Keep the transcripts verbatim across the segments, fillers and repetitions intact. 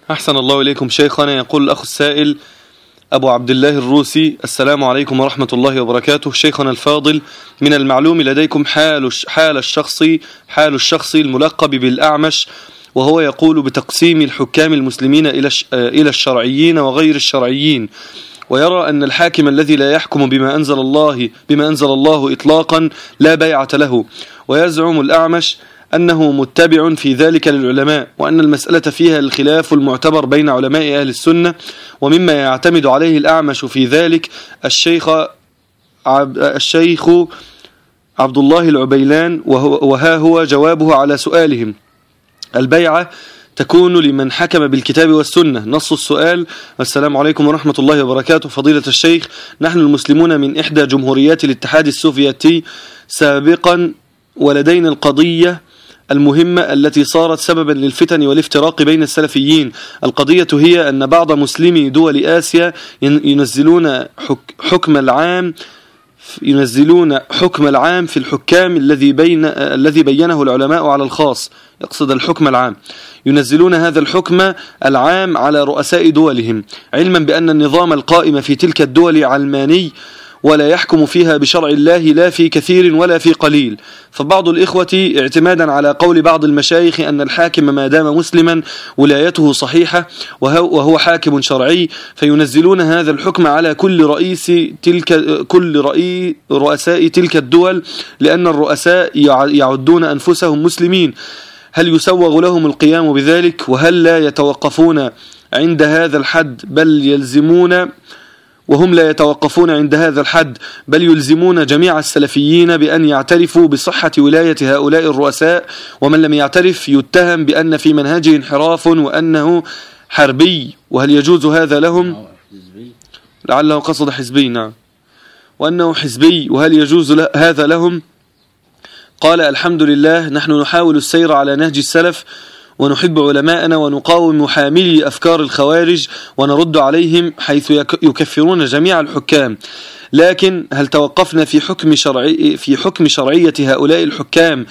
أحسن الله إليكم شيخنا. يقول الأخ السائل أبو عبد الله الروسي: السلام عليكم ورحمة الله وبركاته. شيخنا الفاضل، من المعلوم لديكم حال حال الشخص حال الشخص الملقب بالأعمش، وهو يقول بتقسيم الحكام المسلمين إلى إلى الشرعيين وغير الشرعيين، ويرى أن الحاكم الذي لا يحكم بما أنزل الله بما أنزل الله إطلاقا لا بيعة له، ويزعم الأعمش أنه متبع في ذلك للعلماء، وأن المسألة فيها الخلاف المعتبر بين علماء أهل السنة، ومما يعتمد عليه الأعمش في ذلك الشيخ عب الشيخ عبد الله العبيلان، وها هو جوابه على سؤالهم: البيعة تكون لمن حكم بالكتاب والسنة. نص السؤال: السلام عليكم ورحمة الله وبركاته. فضيلة الشيخ، نحن المسلمون من إحدى جمهوريات الاتحاد السوفيتي سابقا، ولدينا القضية المهمة التي صارت سببا للفتن والافتراق بين السلفيين. القضية هي أن بعض مسلمي دول آسيا ينزلون حكم العام ينزلون حكم العام في الحكام الذي بين الذي بينه العلماء على الخاص، يقصد الحكم العام، ينزلون هذا الحكم العام على رؤساء دولهم، علما بأن النظام القائم في تلك الدول علماني ولا يحكم فيها بشرع الله لا في كثير ولا في قليل. فبعض الإخوة اعتمادا على قول بعض المشايخ أن الحاكم ما دام مسلما ولايته صحيحة وهو حاكم شرعي، فينزلون هذا الحكم على كل رئيس تلك كل رئيس رؤساء تلك الدول، لأن الرؤساء يعدون أنفسهم مسلمين. هل يسوغ لهم القيام بذلك؟ وهل لا يتوقفون عند هذا الحد بل يلزمون وهم لا يتوقفون عند هذا الحد بل يلزمون جميع السلفيين بأن يعترفوا بصحة ولاية هؤلاء الرؤساء، ومن لم يعترف يتهم بأن في منهجه انحراف وأنه حربي؟ وهل يجوز هذا لهم؟ لعله قصد حزبي، نعم، وأنه حزبي، وهل يجوز هذا لهم؟ قال: الحمد لله، نحن نحاول السير على نهج السلف، ونحب علماءنا ونقاوم حاملي أفكار الخوارج ونرد عليهم حيث يكفرون جميع الحكام. لكن هل توقفنا في حكم شرعي في حكم شرعية هؤلاء الحكام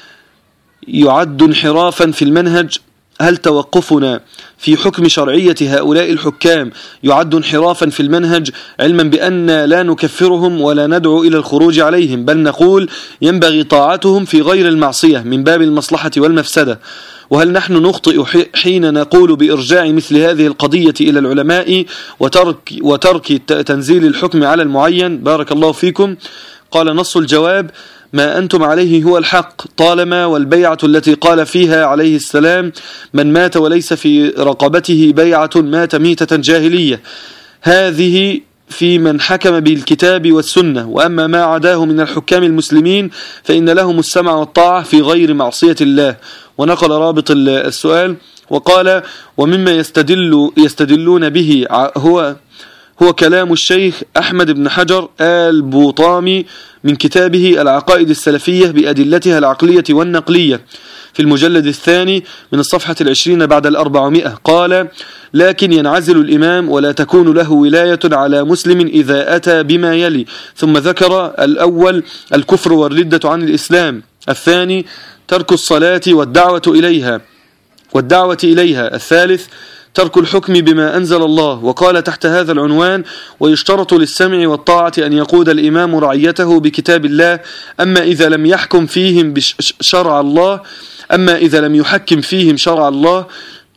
يعد انحرافا في المنهج؟ هل توقفنا في حكم شرعية هؤلاء الحكام يعد انحرافا في المنهج، علما بأن لا نكفرهم ولا ندعو إلى الخروج عليهم، بل نقول ينبغي طاعتهم في غير المعصية من باب المصلحة والمفسدة؟ وهل نحن نخطئ حين نقول بإرجاع مثل هذه القضية إلى العلماء وترك, وترك تنزيل الحكم على المعين؟ بارك الله فيكم. قال: نص الجواب: ما أنتم عليه هو الحق، طالما والبيعة التي قال فيها عليه السلام: من مات وليس في رقبته بيعة مات ميتة جاهلية، هذه في من حكم بالكتاب والسنة، وأما ما عداه من الحكام المسلمين فإن لهم السمع والطاعة في غير معصية الله. ونقل رابط السؤال وقال: ومما يستدل يستدلون به هو هو كلام الشيخ أحمد بن حجر آل بوطامي من كتابه العقائد السلفية بأدلتها العقلية والنقلية في المجلد الثاني من الصفحة العشرين بعد الأربعمائة. قال: لكن ينعزل الإمام ولا تكون له ولاية على مسلم إذا أتى بما يلي. ثم ذكر: الأول الكفر والردة عن الإسلام، الثاني ترك الصلاة والدعوة إليها والدعوة إليها، الثالث ترك الحكم بما أنزل الله. وقال تحت هذا العنوان: ويشترط للسمع والطاعة أن يقود الإمام رعيته بكتاب الله، أما إذا لم يحكم فيهم بشرع الله أما إذا لم يحكم فيهم شرع الله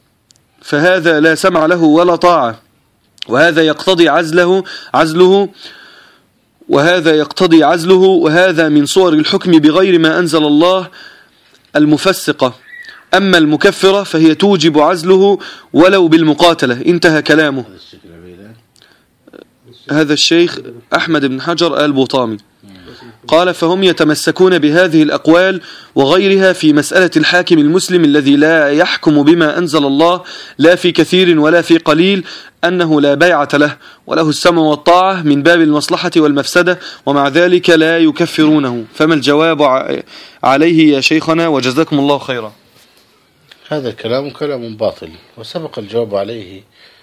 فهذا لا سمع له ولا طاعة، وهذا يقتضي عزله عزله وهذا يقتضي عزله وهذا من صور الحكم بغير ما أنزل الله المفسقة. أما المكفرة فهي توجب عزله ولو بالمقاتلة. انتهى كلامه. هذا الشيخ أحمد بن حجر آل بوطامي. قال: فهم يتمسكون بهذه الأقوال وغيرها في مسألة الحاكم المسلم الذي لا يحكم بما أنزل الله لا في كثير ولا في قليل أنه لا بيعة له وله السمع والطاعة من باب المصلحة والمفسدة، ومع ذلك لا يكفرونه. فما الجواب عليه يا شيخنا وجزاكم الله خيرا؟ هذا الكلام كلام باطل، وسبق الجواب عليه،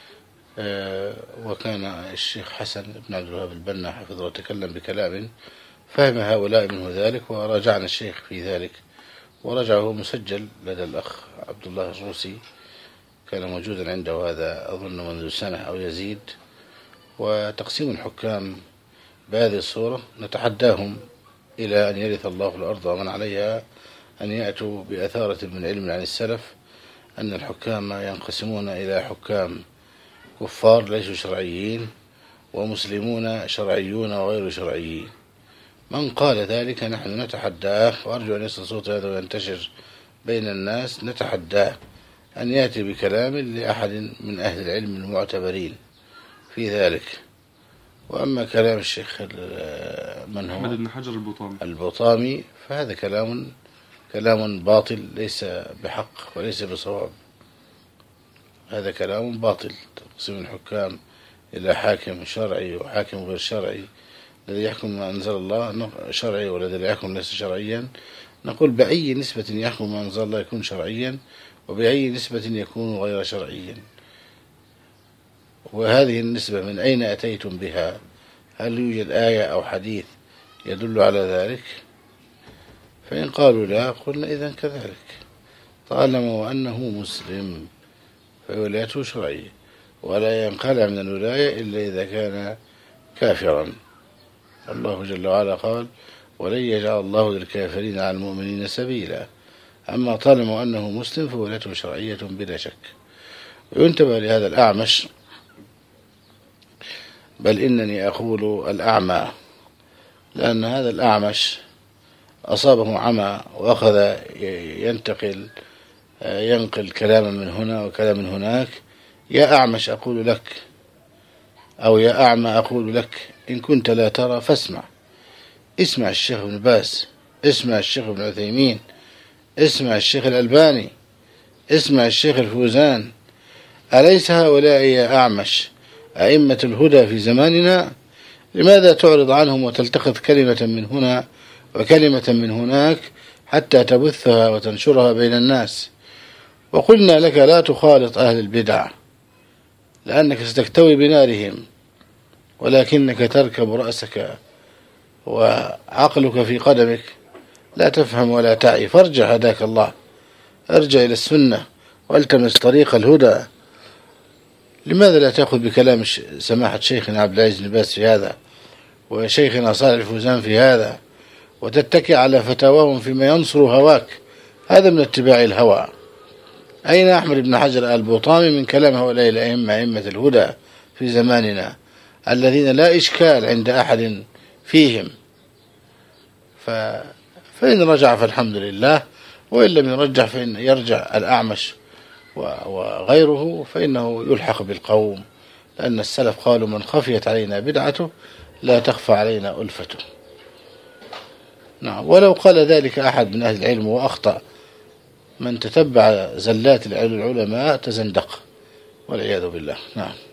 وكان الشيخ حسن بن عبد الوهاب البنا حفظه وتكلم بكلام فهم هؤلاء منه ذلك، وراجعنا الشيخ في ذلك، ورجعه مسجل لدى الأخ عبد الله الروسي كان موجودا عنده هذا أظن منذ سنة أو يزيد. وتقسيم الحكام بهذه الصورة نتحداهم إلى أن يرث الله الأرض ومن عليها أن يأتوا بأثارة من علم عن السلف أن الحكام ينقسمون إلى حكام كفار ليسوا شرعيين ومسلمون شرعيون وغير شرعيين. من قال ذلك نحن نتحداه، وأرجو أن يصل صوت هذا وينتشر بين الناس، نتحداه أن يأتي بكلام لأحد من أهل العلم المعتبرين في ذلك. وأما كلام الشيخ من هو أحمد بن حجر البطامي البطامي فهذا كلام كلام باطل ليس بحق وليس بصواب. هذا كلام باطل. تقسيم الحكام إلى حاكم شرعي وحاكم غير شرعي، الذي يحكم ما أنزل الله شرعي والذي لا يحكم ليس شرعيا. نقول بأي نسبة يحكم ما أنزل الله يكون شرعيا، وبأي نسبة يكون غير شرعيا. وهذه النسبة من أين أتيتم بها؟ هل يوجد آية أو حديث يدل على ذلك؟ فإن قالوا لا قلنا إذن كذلك، طالما وأنه مسلم فولايته شرعية، ولا ينقلع من الولاية إلا إذا كان كافرا. الله جل وعلا قال ولن يجعل الله للكافرين على المؤمنين سبيلا. أما طالما وأنه مسلم فولايته شرعية بلا شك. وينتبه لهذا الأعمش، بل إنني أقول الأعمى، لأن هذا الأعمش أصابه عمى وأخذ ينتقل ينقل كلاما من هنا وكلاما من هناك. يا أعمش أقول لك، أو يا أعمى أقول لك، إن كنت لا ترى فاسمع. اسمع الشيخ ابن باز، اسمع الشيخ ابن عثيمين، اسمع الشيخ الألباني، اسمع الشيخ الفوزان. أليس هؤلاء يا أعمش أئمة الهدى في زماننا؟ لماذا تعرض عنهم وتلتقط كلمة من هنا وكلمة من هناك حتى تبثها وتنشرها بين الناس؟ وقلنا لك لا تخالط أهل البدع لأنك ستكتوي بنارهم، ولكنك تركب رأسك وعقلك في قدمك، لا تفهم ولا تعي. فارجع هداك الله، ارجع إلى السنة والتمس طريق الهدى. لماذا لا تأخذ بكلام سماحة شيخنا عبد العزيز بن باز في هذا، وشيخنا صالح الفوزان في هذا، وتتكي على فتاواهم فيما ينصر هواك؟ هذا من اتباع الهوى. أين أحمد بن حجر البطامي من كلام هؤلاء الأئمة أئمة الهدى في زماننا الذين لا إشكال عند أحد فيهم؟ ف... فإن رجع فالحمد لله، وإن لم يرجع فإن يرجع الأعمش وغيره فإنه يلحق بالقوم، لأن السلف قالوا من خفيت علينا بدعته لا تخفى علينا ألفته. نعم. ولو قال ذلك أحد من أهل العلم وأخطأ، من تتبع زلات العلماء تزندق والعياذ بالله. نعم.